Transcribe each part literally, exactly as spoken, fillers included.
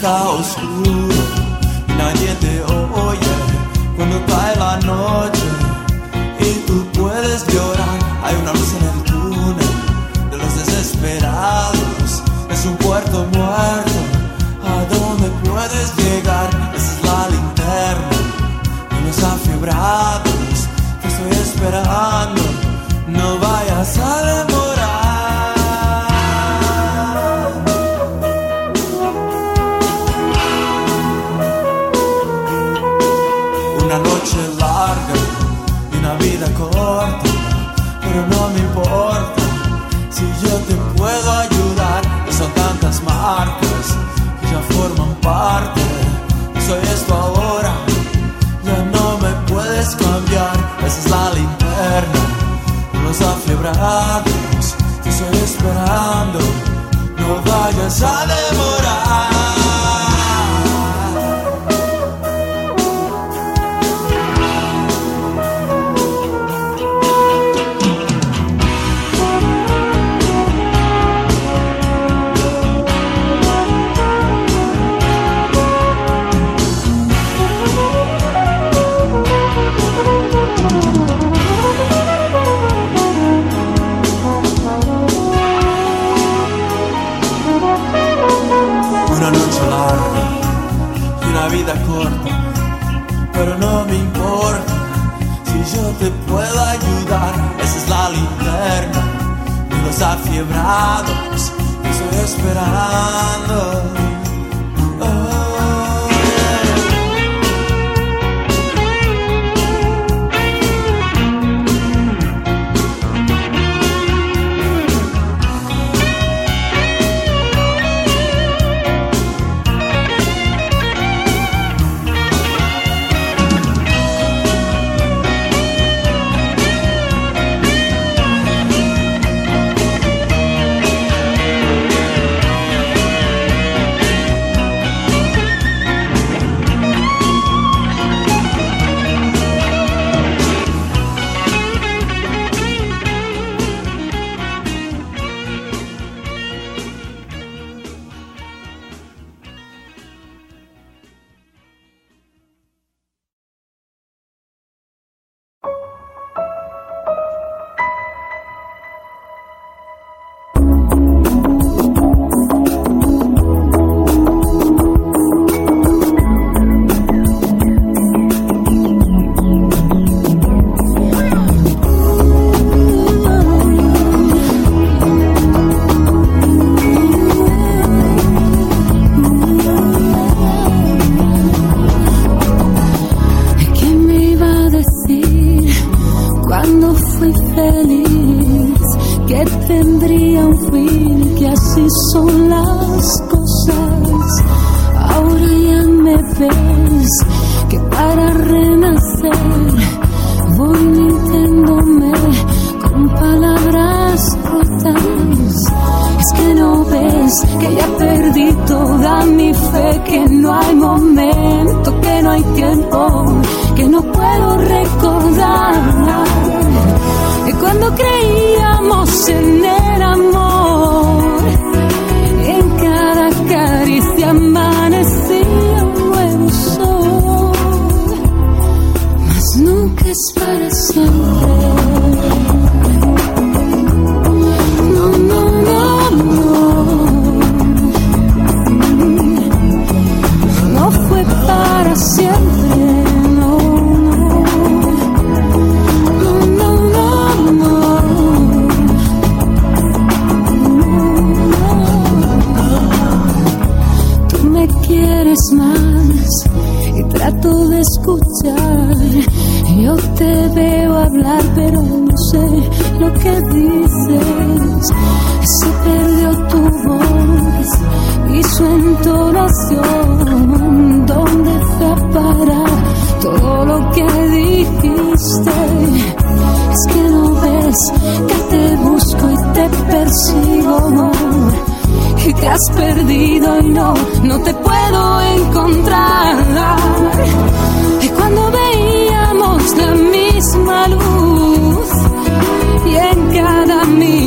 está oscuro y nadie te oye cuando cae la noche y tú puedes llorar. Hay una luz en el túnel de los desesperados, es un puerto muerto a donde puedes llegar. Esa es la linterna de los afiebrados, te estoy esperando, no vayas a demorar. Una noche larga y una vida corta, pero no me importa si yo te puedo ayudar. Y son tantas marcas que ya forman parte, soy esto ahora, ya no me puedes cambiar. Esa es la linterna, los afiebrados, te estoy esperando, no vayas a demorar. Vida corta, pero no me importa si yo te puedo ayudar. Esa es la linterna de los afiebrados, te estoy esperando.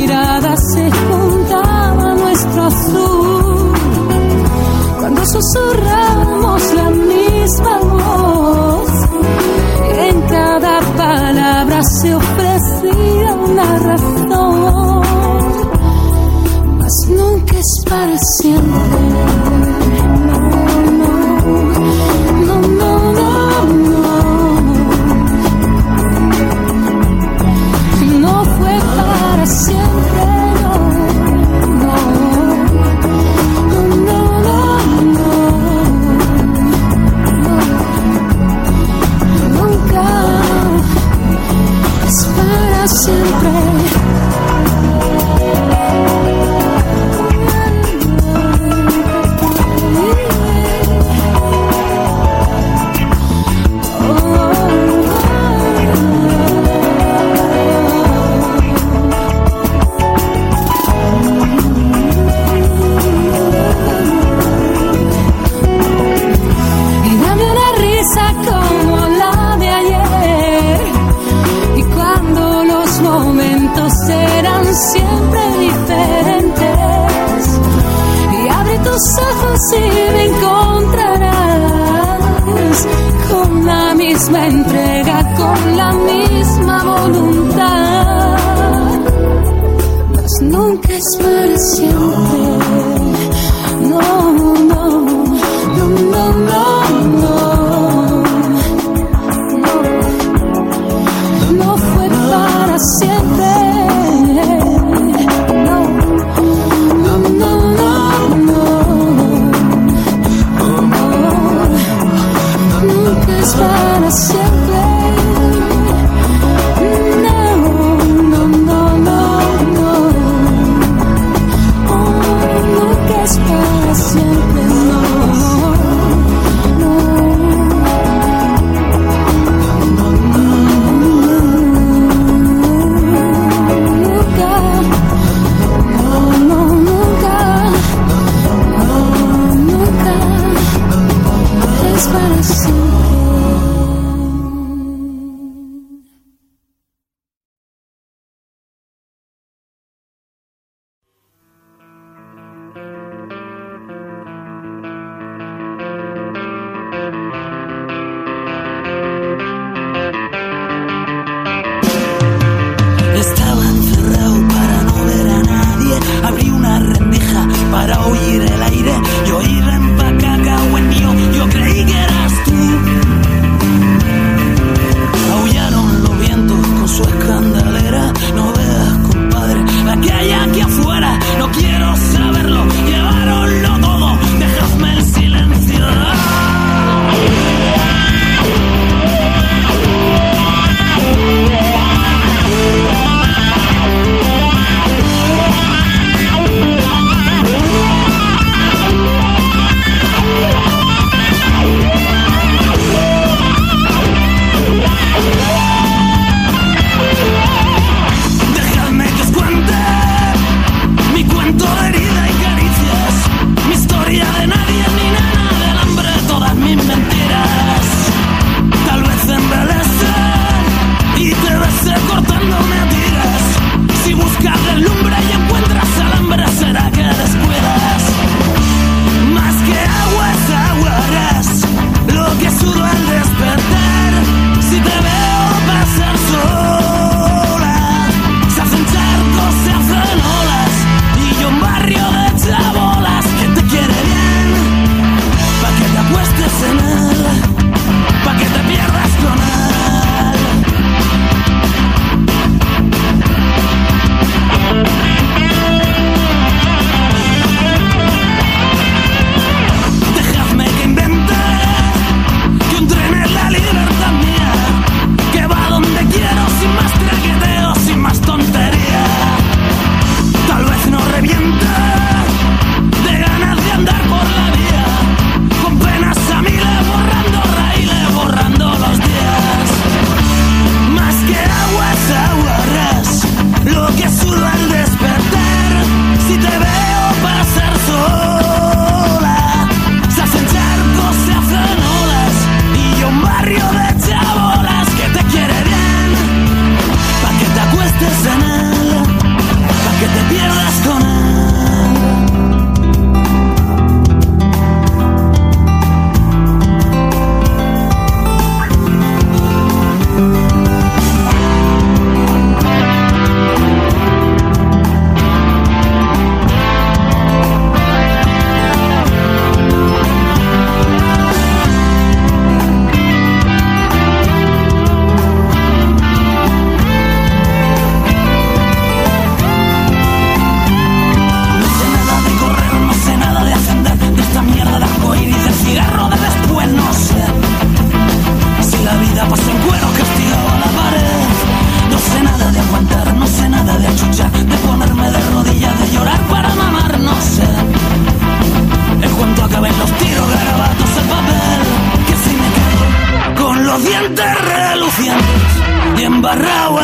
Susurro parecía una razón, mas nunca es para siempre. No, no, no, no, no, no. No fue para siempre, no, no, no, no, no, no, nunca es para siempre. Siempre diferentes, y abre tus ojos y me encontrarás con la misma entrega, con la misma voluntad, mas nunca es para siempre. No, no, no, no, no, no, no, no fue para siempre. Para siempre. No, no, no, no, no. Oh, no.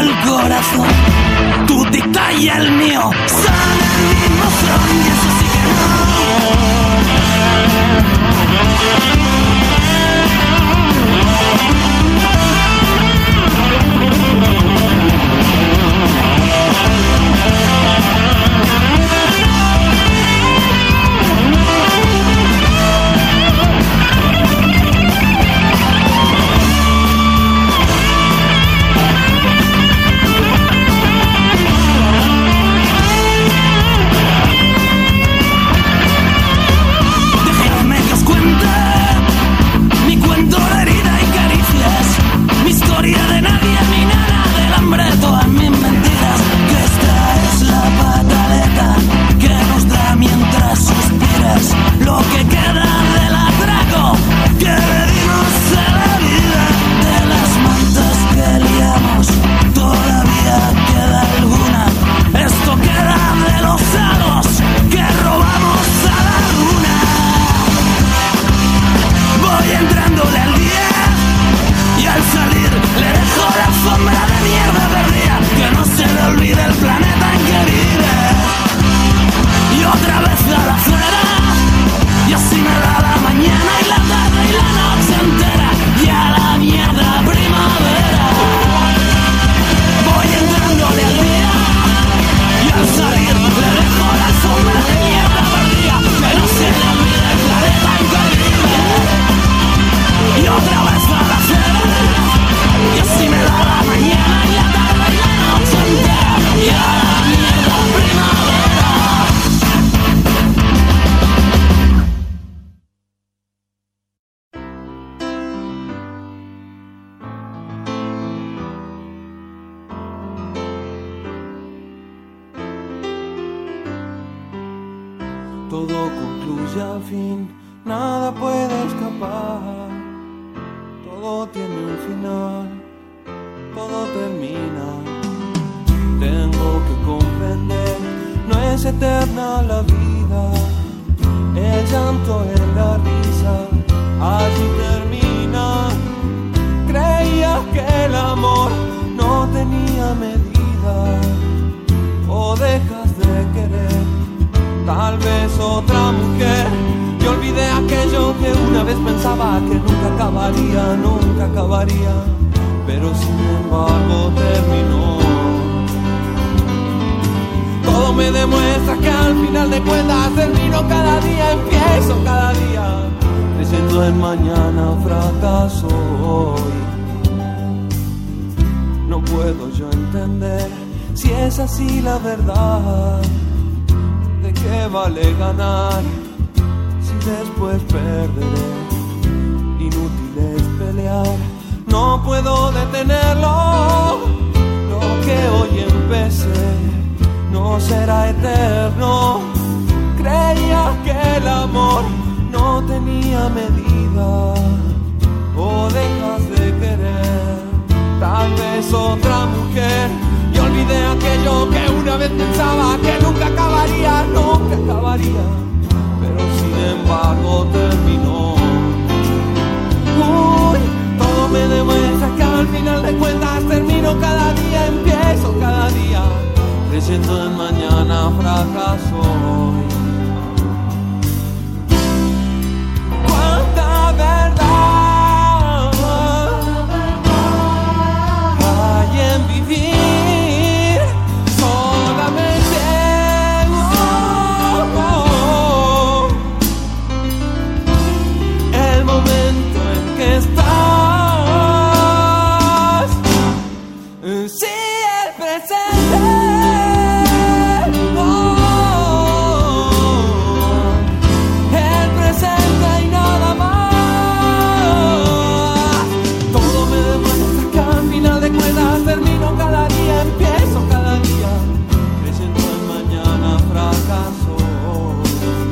el corazón. Tu tic-tac y el mío son el mismo son, y eso sí que lo que queda del atraco que le dimos a la vida, de las mantas que liamos, todavía queda alguna. Esto queda de los hados que robamos a la luna. Voy entrándole al día y al salir le dejo la alfombra de mierda perdida, que no se le olvide el planeta en que vive. Y otra vez a la acera, y así me da la mañana y la tarde y la noche entera, y a la mierda primavera. Voy entrándole al día y al salir le dejo la sombra de mierda perdida, que no se le olvide el planeta en que vive. Y otra vez a la acera, y así me da la mañana y la tarde y la noche entera, y a la mierda primavera. Todo concluye al fin, nada puede escapar. Todo tiene un final, todo termina. Tengo que comprender, no es eterna la vida. El llanto en la risa, allí termina. Creía que el amor no tenía medida. O dejas de querer tal vez otra mujer, y olvidé aquello que una vez pensaba que nunca acabaría, nunca acabaría, pero sin embargo terminó. Todo me demuestra que al final de cuentas termino cada día, empiezo cada día, creyendo en mañana, fracaso hoy. No puedo yo entender si es así la verdad. ¿De qué vale ganar si después perderé? Inútil es pelear, no puedo detenerlo. Lo que hoy empecé no será eterno. Creía que el amor no tenía medida. O dejas de querer tal vez otra mujer, y olvidé aquello que una vez pensaba que nunca acabaría, nunca acabaría, pero sin embargo terminó. Uy, todo me demuestra que al final de cuentas termino cada día, empiezo cada día, creyendo en mañana, fracaso hoy. ¡Cuánta verdad hay en vivir solamente! Oh, oh, el momento en que estás, sí, el presente. Oh, el presente y nada más. Todo me demuestra que al final de cuentas termino cada día, empiezo cada día, creyendo en mañana, fracaso hoy.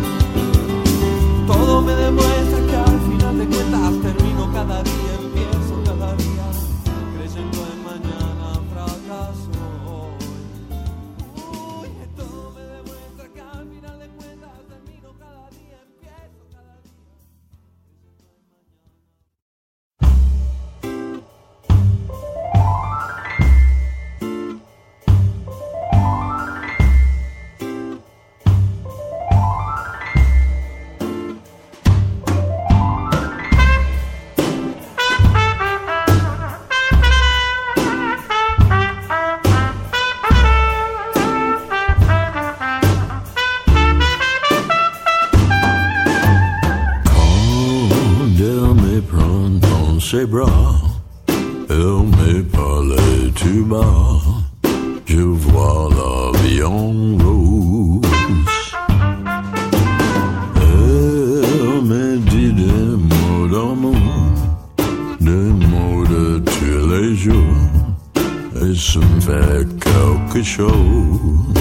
Todo me demuestra que al final de cuentas termino cada día, empiezo cada día, creyendo en mañana, fracaso hoy. ses bras, elle me parlait tout bas, je vois la vie en rose. Elle me dit des mots d'amour, des mots de tous les jours, et ça me fait quelque chose.